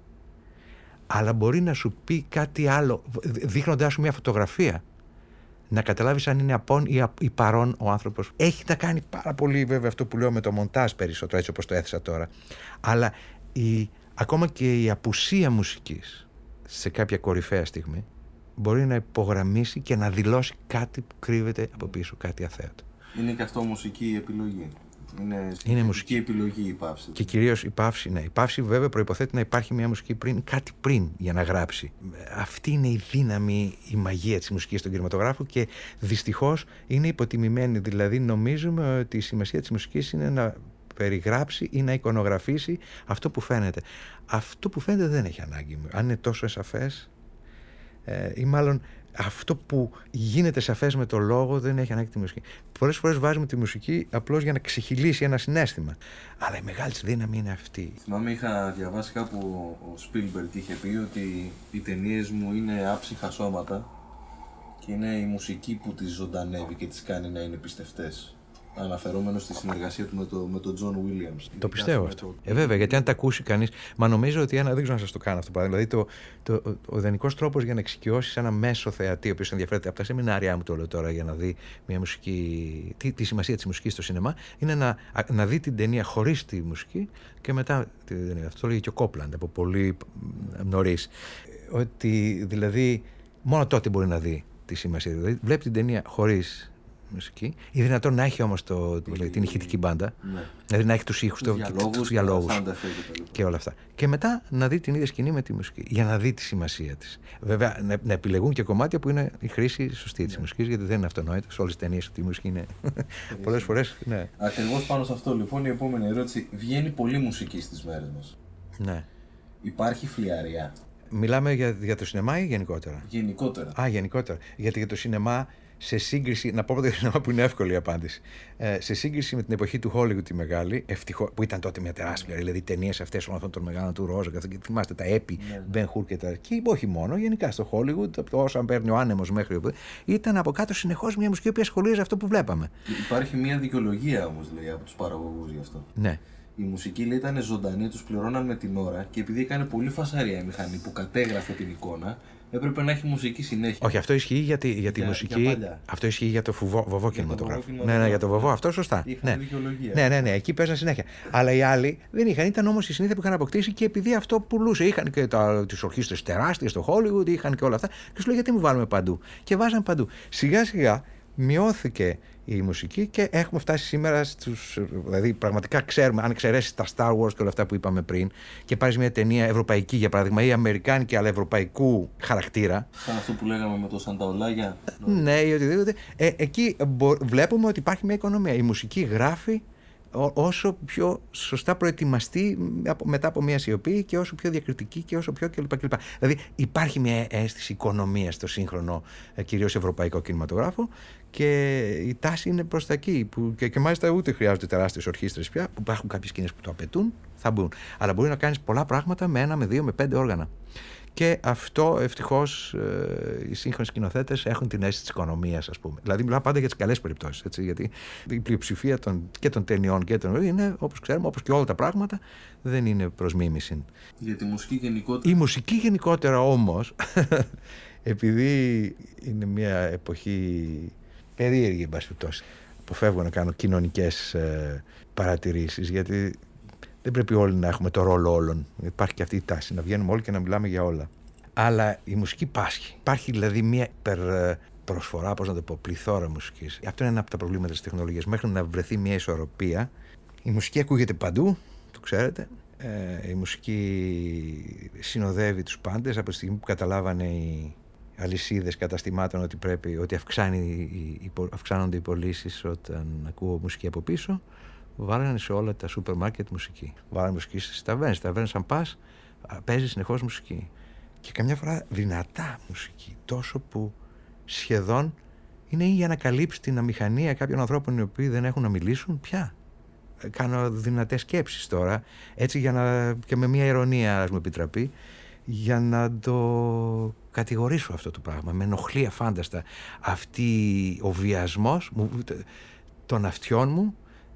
Αλλά μπορεί να σου πει κάτι άλλο, δείχνοντάς σου μια φωτογραφία, να καταλάβεις αν είναι απόν ή, ή παρόν ο άνθρωπος. Έχει να κάνει πάρα πολύ βέβαια αυτό που λέω με το μοντάζ περισσότερο, έτσι όπως το έθεσα τώρα. Αλλά η, ακόμα και η απουσία μουσικής σε κάποια κορυφαία στιγμή μπορεί να υπογραμμίσει και να δηλώσει κάτι που κρύβεται από πίσω, κάτι αθέατο. Είναι και αυτό μουσική επιλογή. Είναι, είναι μουσική επιλογή η παύση. Και κυρίως η παύση, ναι. Η παύση βέβαια προϋποθέτει να υπάρχει μια μουσική πριν, κάτι πριν για να γράψει. Αυτή είναι η δύναμη, η μαγεία της μουσικής στον κινηματογράφο και δυστυχώς είναι υποτιμημένη. Δηλαδή νομίζουμε ότι η σημασία της μουσικής είναι να περιγράψει ή να εικονογραφήσει αυτό που φαίνεται. Αυτό που φαίνεται δεν έχει ανάγκη. Αν είναι τόσο σαφές ε, ή μάλλον αυτό που γίνεται σαφές με το λόγο δεν έχει ανάγκη τη μουσική. Πολλές φορές βάζουμε τη μουσική απλώς για να ξεχυλήσει ένα συναίσθημα. Αλλά η μεγάλη δύναμη είναι αυτή. Θυμάμαι, είχα διαβάσει κάπου ο Σπίλμπεργκ είχε πει ότι οι ταινίες μου είναι άψυχα σώματα και είναι η μουσική που τις ζωντανεύει και τις κάνει να είναι πιστευτές. Αναφερόμενο στη συνεργασία του με τον με το John Williams. Το πιστεύω αυτό. Το... Ε, βέβαια, γιατί αν τα ακούσει κανείς. Μα νομίζω ότι ένα. Δεν ξέρω να σας το κάνω αυτό το παράδειγμα. Δηλαδή, το, το, ο ιδανικός τρόπος για να εξοικειώσεις ένα μέσο θεατή, ο οποίος ενδιαφέρεται από τα σεμινάρια μου, το λέω τώρα, για να δει μια μουσική, τη, τη σημασία της μουσικής στο σινεμά, είναι να, να δει την ταινία χωρίς τη μουσική και μετά την ταινία. Αυτό το λέγει και ο Κόπλαντ από πολύ νωρίς. Ότι δηλαδή μόνο τότε μπορεί να δει τη σημασία. Δηλαδή, βλέπει την ταινία χωρίς μουσική. Είναι δυνατόν να έχει όμως το, το, την ηχητική μπάντα, ναι. Δηλαδή να έχει τους ήχους, τους διαλόγους, διαλόγους και όλα αυτά. Και μετά να δει την ίδια σκηνή με τη μουσική, για να δει τη σημασία της. Βέβαια, να, να επιλεγούν και κομμάτια που είναι η χρήση σωστή της ναι. μουσικής, γιατί δεν είναι αυτονόητο σε όλες τις ταινίες ότι η μουσική είναι πολλές φορές. Ναι. Ακριβώς πάνω σε αυτό λοιπόν η επόμενη ερώτηση. Βγαίνει πολύ μουσική στις μέρες μας. Ναι. Υπάρχει φλιαριά? Μιλάμε για, για το σινεμά ή γενικότερα? Γενικότερα. Α, γενικότερα. Γιατί για το σινεμά, σε σύγκριση, να πω από το σινεμά που είναι εύκολη η απάντηση. Ε, σε σύγκριση με την εποχή του Hollywood τη μεγάλη, ευτυχώς, που ήταν τότε μια τεράστια, δηλαδή οι ταινίες αυτές όλων αυτών των μεγάλων του Ρόζα, και θυμάστε τα Έπι, Ben Hur και τα. Και όχι μόνο, γενικά στο Hollywood, από το όσο παίρνει ο άνεμος μέχρι όπου. Ήταν από κάτω συνεχώς μια μουσική που ασχολείται αυτό που βλέπαμε. Υπάρχει μια δικαιολογία όμως, λέει, από τους παραγωγούς γι' αυτό. Ναι. Η μουσική, λέει, ήταν ζωντανή, τους πληρώναν με την ώρα και επειδή έκανε πολύ φασαρία η μηχανή που κατέγραφε την εικόνα, έπρεπε να έχει μουσική συνέχεια. Όχι, αυτό ισχύει για τη, για τη για, μουσική. Για αυτό ισχύει για το φουβό, βοβό κινηματογράφο. Ναι, ναι, για το βοβό, αυτό σωστά. Ναι. ναι, ναι, ναι, εκεί παίζαν συνέχεια. Αλλά οι άλλοι δεν είχαν. Ήταν όμως η συνήθεια που είχαν αποκτήσει και επειδή αυτό πουλούσε. Είχαν και τις ορχήστρες τεράστιες στο Hollywood, είχαν και όλα αυτά. Και σου λέει, γιατί μου βάλουμε παντού. Και βάζαν παντού. Σιγά σιγά μειώθηκε η μουσική και έχουμε φτάσει σήμερα στους. Δηλαδή, πραγματικά ξέρουμε, αν εξαιρέσει τα Star Wars και όλα αυτά που είπαμε πριν, και πάρει μια ταινία ευρωπαϊκή για παράδειγμα, ή αμερικάνικη αλλά ευρωπαϊκού χαρακτήρα. Σαν αυτό που λέγαμε με το Σανταολάγια. Ναι, ή οτιδήποτε. Ε, εκεί μπο, βλέπουμε ότι υπάρχει μια οικονομία. Η μουσική γράφει όσο πιο σωστά προετοιμαστεί μετά από μια σιωπή και όσο πιο διακριτική και όσο πιο κλπ. κλπ. Δηλαδή υπάρχει μια αίσθηση οικονομίας στο σύγχρονο, κυρίως ευρωπαϊκό κινηματογράφο, και η τάση είναι προς τα εκεί. Που και, και μάλιστα ούτε χρειάζονται τεράστιες ορχήστρες πια, που υπάρχουν κάποιες σκηνές που το απαιτούν, θα μπουν. Αλλά μπορεί να κάνεις πολλά πράγματα με ένα, με δύο, με πέντε όργανα. Και αυτό ευτυχώς ε, οι σύγχρονοι σκηνοθέτες έχουν την αίσθηση της οικονομίας, ας πούμε. Δηλαδή, μιλάω πάντα για τις καλές περιπτώσεις. Έτσι, γιατί η πλειοψηφία των, και των ταινιών και των είναι, όπως ξέρουμε, όπως και όλα τα πράγματα, δεν είναι προς μίμηση. Για τη μουσική γενικότερα. Η μουσική γενικότερα όμως, επειδή είναι μια εποχή περίεργη, εν πάση περιπτώσει, αποφεύγω να κάνω κοινωνικές ε, παρατηρήσεις, γιατί. Δεν πρέπει όλοι να έχουμε το ρόλο όλων. Υπάρχει και αυτή η τάση να βγαίνουμε όλοι και να μιλάμε για όλα. Αλλά η μουσική πάσχει. Υπάρχει δηλαδή μια υπερπροσφορά, πώς να το πω, πληθώρα μουσικής. Αυτό είναι ένα από τα προβλήματα της τεχνολογίας. Μέχρι να βρεθεί μια ισορροπία. Η μουσική ακούγεται παντού, το ξέρετε. Ε, η μουσική συνοδεύει τους πάντες από τη στιγμή που καταλάβανε οι αλυσίδες καταστημάτων ότι, πρέπει, ότι αυξάνει, αυξάνονται οι πωλήσεις όταν ακούω μουσική από πίσω. Βάλανε σε όλα τα σούπερ μάρκετ μουσική. Βάλανε μουσική στις ταβέρνες. Στις ταβέρνες, αν πας, παίζει συνεχώς μουσική. Και καμιά φορά δυνατά μουσική. Τόσο που σχεδόν είναι για να καλύψει την αμηχανία κάποιων ανθρώπων οι οποίοι δεν έχουν να μιλήσουν πια. Κάνω δυνατές σκέψεις τώρα, έτσι για να. Και με μια ειρωνία, ας μου επιτραπεί, για να το κατηγορήσω αυτό το πράγμα. Με ενοχλεί αφάνταστα αυτή ο βιασμός των αυτιών μου.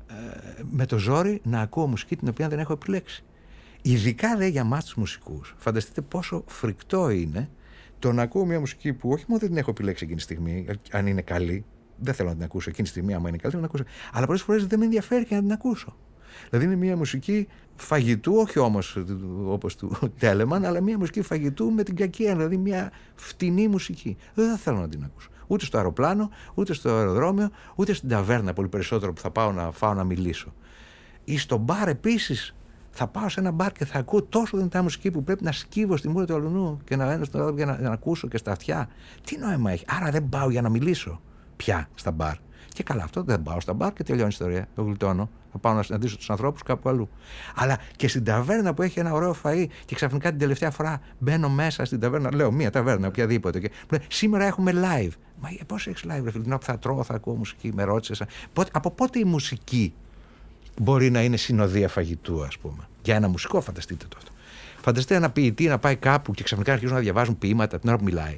Με το ζόρι να ακούω μουσική την οποία δεν έχω επιλέξει. Ειδικά δε για εμάς τους μουσικούς. Φανταστείτε πόσο φρικτό είναι το να ακούω μια μουσική που όχι μόνο δεν την έχω επιλέξει εκείνη τη στιγμή, αν είναι καλή, δεν θέλω να την ακούσω εκείνη τη στιγμή, άμα είναι καλή, θέλω να την ακούσω. Αλλά πολλές φορές δεν με ενδιαφέρει και να την ακούσω. Δηλαδή είναι μια μουσική φαγητού, όχι όμως όπως του Τέλεμαν, αλλά μια μουσική φαγητού με την κακία, δηλαδή μια φτηνή μουσική. Δεν θέλω να την ακούσω. Ούτε στο αεροπλάνο, ούτε στο αεροδρόμιο, ούτε στην ταβέρνα, πολύ περισσότερο που θα πάω να φάω να μιλήσω. Ή στο μπαρ επίσης, θα πάω σε ένα μπαρ και θα ακούω τόσο δυνατά μουσική που πρέπει να σκύβω στη μούρη του αλουνού και να μένω στον άλλο για να, να ακούσω και στα αυτιά. Τι νόημα έχει? Άρα δεν πάω για να μιλήσω πια στα μπαρ. Και καλά, αυτό δεν πάω στα μπαρ και τελειώνει η ιστορία. Το γλιτώνω. Θα πάω να συναντήσω τους ανθρώπους κάπου αλλού. Αλλά και στην ταβέρνα που έχει ένα ωραίο φαΐ και ξαφνικά την τελευταία φορά μπαίνω μέσα στην ταβέρνα, λέω μία ταβέρνα, οποιαδήποτε. Και μου λέει, σήμερα έχουμε live. Μα πώς έχεις live, ρε φίλε? Την ώρα που θα τρώω, θα ακούω μουσική, με ρώτησες. Από πότε η μουσική μπορεί να είναι συνοδεία φαγητού, ας πούμε? Για ένα μουσικό, φανταστείτε το αυτό. Φανταστείτε ένα ποιητή να πάει κάπου και ξαφνικά αρχίζουν να διαβάζουν ποίηματα την ώρα που μιλάει.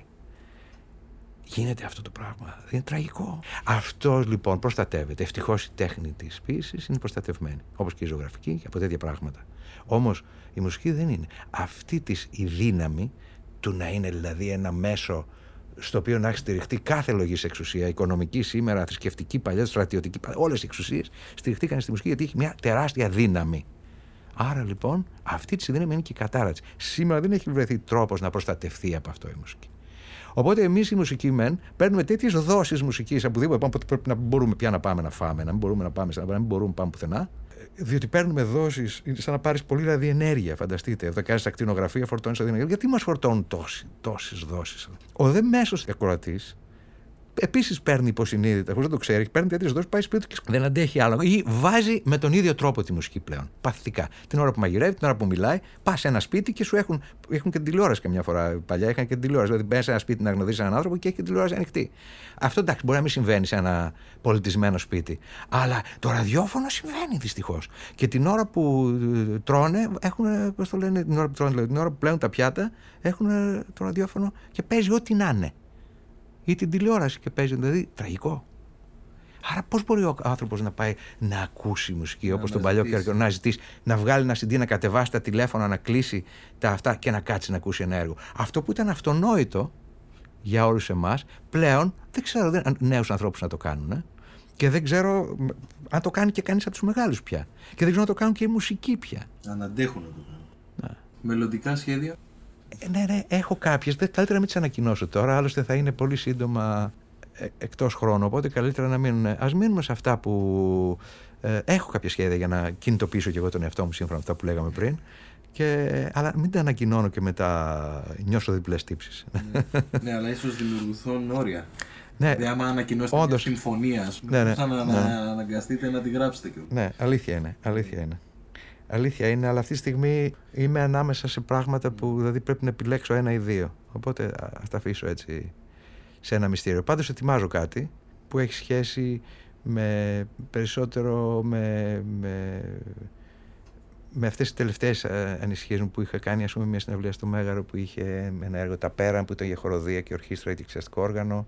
Γίνεται αυτό το πράγμα. Είναι τραγικό. Αυτό λοιπόν προστατεύεται. Ευτυχώς η τέχνη της ποίησης είναι προστατευμένη. Όπως και η ζωγραφική και από τέτοια πράγματα. Όμως η μουσική δεν είναι. Αυτή της η δύναμη του να είναι δηλαδή ένα μέσο στο οποίο να έχει στηριχτεί κάθε λογής εξουσία, οικονομική σήμερα, θρησκευτική παλιά, στρατιωτική, όλες οι εξουσίες στηριχτήκαν στη μουσική γιατί έχει μια τεράστια δύναμη. Άρα λοιπόν αυτή τη δύναμη είναι και η κατάραξη. Σήμερα δεν έχει βρεθεί τρόπος να προστατευτεί από αυτό η μουσική. Οπότε εμείς οι μουσικοί μεν παίρνουμε τέτοιες δόσεις μουσικής από οπουδήποτε που πρέπει να μπορούμε πια να πάμε να φάμε, να μην μπορούμε να πάμε, να μην μπορούμε να πάμε πουθενά. Διότι παίρνουμε δόσεις, είναι σαν να πάρεις πολύ ραδιενέργεια. Φανταστείτε, εδώ κάνεις ακτινογραφία, φορτώνεις ραδιενέργεια. Γιατί μας φορτώνουν τόσες δόσεις? Ο δε μέσος ακροατής επίσης παίρνει υποσυνείδητα, χωρίς να το ξέρει, παίρνει τέτοιες δόσεις, πάει σπίτι του και δεν αντέχει άλλο. Ή βάζει με τον ίδιο τρόπο τη μουσική πλέον. Παθητικά. Την ώρα που μαγειρεύει, την ώρα που μιλάει, πας σε ένα σπίτι και σου έχουν, έχουν και τηλεόραση καμιά φορά. Παλιά είχαν και τηλεόραση. Δηλαδή μπαίνεις σε ένα σπίτι να γνωρίζεις έναν άνθρωπο και έχει και τηλεόραση ανοιχτή. Αυτό εντάξει, μπορεί να μην συμβαίνει σε ένα πολιτισμένο σπίτι. Αλλά το ραδιόφωνο συμβαίνει δυστυχώς. Και την ώρα που τρώνε, έχουν, πώς το λένε, την ώρα που τρώνε, δηλαδή, την ώρα που πλένουν τα πιάτα, έχουν το ραδιόφωνο και παίζει ό,τι να είναι. Ή την τηλεόραση και παίζει, δηλαδή τραγικό. Άρα πώς μπορεί ο άνθρωπος να πάει να ακούσει μουσική όπως τον παλιό καιρό, να ζητήσει, να βγάλει ένα σι ντι, να κατεβάσει τα τηλέφωνα, να κλείσει τα αυτά και να κάτσει να ακούσει ένα έργο? Αυτό που ήταν αυτονόητο για όλους εμάς, πλέον δεν ξέρω δεν, νέους ανθρώπους να το κάνουν. Ε? Και δεν ξέρω αν το κάνει και κανείς από τους μεγάλους πια. Και δεν ξέρω αν το κάνουν και οι μουσικοί πια. Αν αντέχουν να το κάνουν. Ναι. Μελλοντικά σχέδια? Ε, ναι, ναι, έχω κάποιες. Καλύτερα να μην τις ανακοινώσω τώρα, άλλωστε θα είναι πολύ σύντομα ε, εκτός χρόνου, οπότε καλύτερα να μείνουν. Ας μείνουμε σε αυτά που ε, έχω κάποια σχέδια για να κινητοποιήσω και εγώ τον εαυτό μου σύμφωνα με αυτά που λέγαμε πριν. Και, αλλά μην τα ανακοινώνω και μετά νιώσω διπλές τύψεις. Ναι, ναι, αλλά ίσως δημιουργηθούν όρια. Ναι, δηλαδή, άμα ανακοινώσετε όντως, μια συμφωνία, ας πούμε, ναι, ναι, σαν να ναι. αναγκαστείτε να τη γράψετε και. Ναι, αλήθεια είναι, αλήθεια είναι. Αλήθεια είναι, αλλά αυτή τη στιγμή είμαι ανάμεσα σε πράγματα που δηλαδή πρέπει να επιλέξω ένα ή δύο. Οπότε ας τα αφήσω έτσι σε ένα μυστήριο. Πάντως ετοιμάζω κάτι που έχει σχέση με περισσότερο με, με, με αυτές τις τελευταίες ανησυχίες μου που είχα κάνει, ας πούμε, μια συναυλία στο Μέγαρο που είχε ένα έργο «Τα Πέραν» που ήταν για χοροδία και ορχήστρα και εξαστικό όργανο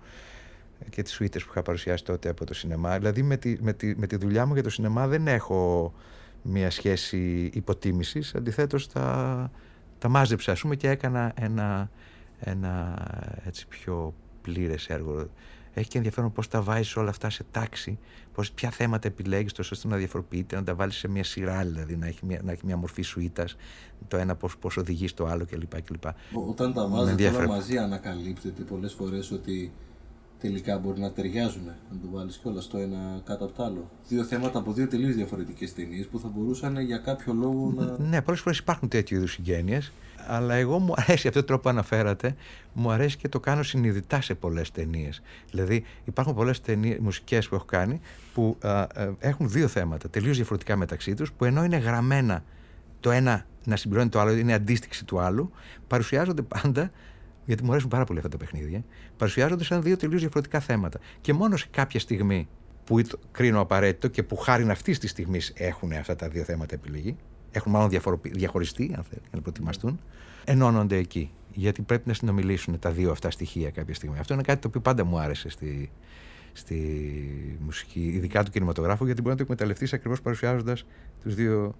και τις σουίτες που είχα παρουσιάσει τότε από το σινεμά. Δηλαδή με τη, με τη, με τη δουλειά μου για το σινεμά δεν έχω μια σχέση υποτίμησης, αντιθέτως τα, τα μάζεψα, ας πούμε, και έκανα ένα, ένα έτσι πιο πλήρες έργο. Έχει και ενδιαφέρον πώς τα βάζεις όλα αυτά σε τάξη, πώς, ποια θέματα επιλέγεις τόσο ώστε να διαφοροποιείται, να τα βάλεις σε μια σειρά, δηλαδή να έχει μια, να έχει μια μορφή σουίτας, το ένα πώς, πώς οδηγεί στο άλλο κλπ. κλπ. Όταν τα βάζετε όλα μαζί ανακαλύπτετε πολλές φορές ότι τελικά μπορεί να ταιριάζουν, να το βάλεις κιόλας το ένα κάτω από το άλλο. Δύο θέματα από δύο τελείως διαφορετικές ταινίες που θα μπορούσαν για κάποιο λόγο να. Ναι, πολλές φορές υπάρχουν τέτοιου είδους συγγένειες, αλλά εγώ μου αρέσει αυτό το τρόπο που αναφέρατε, μου αρέσει και το κάνω συνειδητά σε πολλές ταινίες. Δηλαδή, υπάρχουν πολλές ταινίες, μουσικές που έχω κάνει που α, α, έχουν δύο θέματα τελείως διαφορετικά μεταξύ τους, που ενώ είναι γραμμένα το ένα να συμπληρώνει το άλλο, είναι αντίστοιξη του άλλου, παρουσιάζονται πάντα. Γιατί μου αρέσουν πάρα πολύ αυτά τα παιχνίδια, παρουσιάζονται σαν δύο τελείως διαφορετικά θέματα. Και μόνο σε κάποια στιγμή που κρίνω απαραίτητο και που χάρη αυτή τη στιγμή έχουν αυτά τα δύο θέματα επιλεγεί, έχουν μάλλον διαχωριστεί, αν θέλει, να προετοιμαστούν, ενώνονται εκεί. Γιατί πρέπει να συνομιλήσουν τα δύο αυτά στοιχεία κάποια στιγμή. Αυτό είναι κάτι το οποίο πάντα μου άρεσε στη, στη μουσική, ειδικά του κινηματογράφου, γιατί μπορεί να το εκμεταλλευτείς ακριβώς παρουσιάζοντας τους δύο.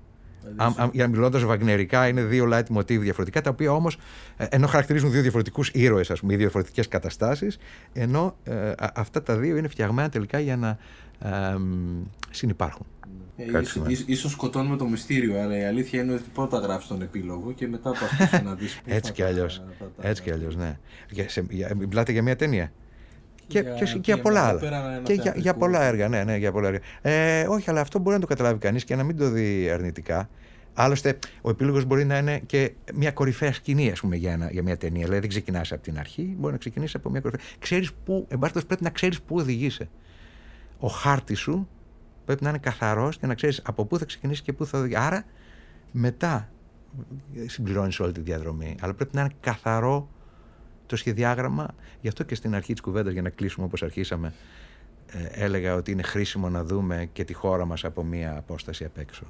Για να μιλώντας βαγνερικά, είναι δύο light motif διαφορετικά, τα οποία όμως ενώ χαρακτηρίζουν δύο διαφορετικούς ήρωες, ας πούμε, ή δύο διαφορετικές καταστάσεις, ενώ ε, αυτά τα δύο είναι φτιαγμένα τελικά για να ε, συνυπάρχουν. Ε, ίσως, ίσως, ίσως σκοτώνουμε το μυστήριο, αλλά η αλήθεια είναι ότι πρώτα γράφεις τον επίλογο και μετά πας να δεις. Έτσι κι αλλιώς. Έτσι κι αλλιώς, ναι. Μιλάτε για μια ταινία. Και, για, και, και, για πολλά άλλα. Και για, για πολλά έργα, ναι, ναι, για πολλά έργα. Ε, όχι, αλλά αυτό μπορεί να το καταλάβει κανείς και να μην το δει αρνητικά. Άλλωστε, ο επίλογος μπορεί να είναι και μια κορυφαία σκηνή, ας πούμε, για, ένα, για μια ταινία. Δηλαδή, δεν ξεκινάς από την αρχή, μπορεί να ξεκινήσει από μια κορυφαία. Ξέρεις πού, εν πάση πρέπει να ξέρεις πού οδηγείσαι. Ο χάρτης σου πρέπει να είναι καθαρός και να ξέρεις από πού θα ξεκινήσει και πού θα οδηγήσει. Άρα, μετά συμπληρώνεις όλη τη διαδρομή. Αλλά πρέπει να είναι καθαρό το σχεδιάγραμμα. Γι' αυτό και στην αρχή της κουβέντας, για να κλείσουμε όπως αρχίσαμε, ε, έλεγα ότι είναι χρήσιμο να δούμε και τη χώρα μας από μία απόσταση απ' έξω.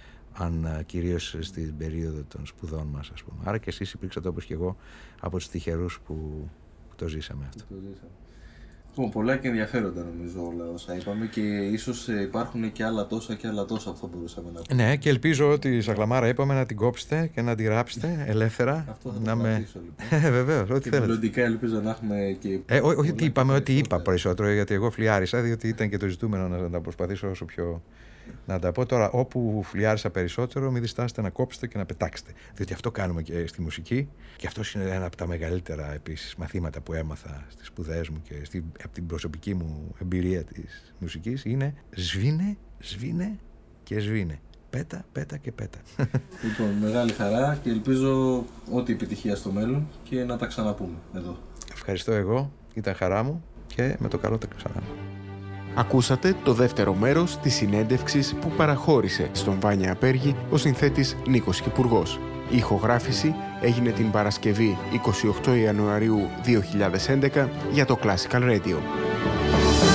Αν κυρίως στην περίοδο των σπουδών μας, ας πούμε. Άρα και εσείς υπήρξατε, όπως και εγώ, από τους τυχερούς που, που το ζήσαμε αυτό. Το ζήσαμε. Λοιπόν, πολλά και ενδιαφέροντα νομίζω όλα όσα είπαμε και ίσως υπάρχουν και άλλα τόσα και άλλα τόσα που θα μπορούσαμε να πούμε. Ναι, και ελπίζω ότι η Σαγλαμάρα είπαμε να την κόψετε και να την ράψετε ελεύθερα. Αυτό θα να το με... κρατήσω, λοιπόν. Ε, βεβαίως, ό,τι και θέλετε. μελλοντικά ελπίζω να έχουμε και. Ε, ό, όχι τι είπαμε, ό,τι είπα περισσότερο, γιατί εγώ φλιάρισα, διότι ήταν και το ζητούμενο να τα προσπαθήσω όσο πιο. Να τα πω τώρα, όπου φλιάρισα περισσότερο, μην διστάσετε να κόψετε και να πετάξετε. Διότι αυτό κάνουμε και στη μουσική, και αυτό είναι ένα από τα μεγαλύτερα επίσης μαθήματα που έμαθα στις σπουδές μου και στη, από την προσωπική μου εμπειρία της μουσικής. Είναι σβήνε, σβήνε και σβήνε. Πέτα, πέτα και πέτα. Λοιπόν, μεγάλη χαρά και ελπίζω ό,τι επιτυχία στο μέλλον και να τα ξαναπούμε εδώ. Ευχαριστώ εγώ, ήταν χαρά μου και με το καλό τα ξανά. Ακούσατε το δεύτερο μέρος της συνέντευξης που παραχώρησε στον Βάνια Απέργη ο συνθέτης Νίκος Κυπουργός. Η ηχογράφηση έγινε την Παρασκευή εικοστή ογδόη Ιανουαρίου δύο χιλιάδες έντεκα για το Classical Radio.